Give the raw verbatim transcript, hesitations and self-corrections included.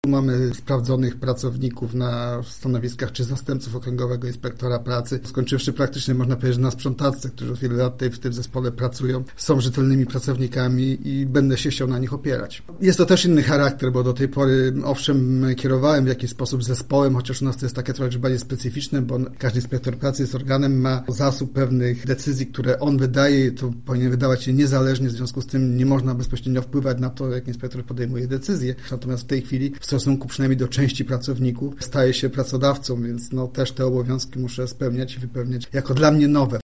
Mamy sprawdzonych pracowników na stanowiskach czy zastępców okręgowego inspektora pracy, skończywszy praktycznie, można powiedzieć, na sprzątaczce, którzy od wielu lat tutaj w tym zespole pracują, są rzetelnymi pracownikami i będę się chciał na nich opierać. Jest to też inny charakter, bo do tej pory, owszem, kierowałem w jakiś sposób zespołem, chociaż u nas to jest takie trochę bardziej specyficzne, bo każdy inspektor pracy jest organem, ma zasób pewnych decyzji, które on wydaje, to powinien wydawać się niezależnie, w związku z tym nie można bezpośrednio wpływać na to, jak inspektor podejmuje decyzje. Natomiast w tej chwili w stosunku przynajmniej do części pracowników staje się pracodawcą, więc no też te obowiązki muszę spełniać i wypełniać jako dla mnie nowe.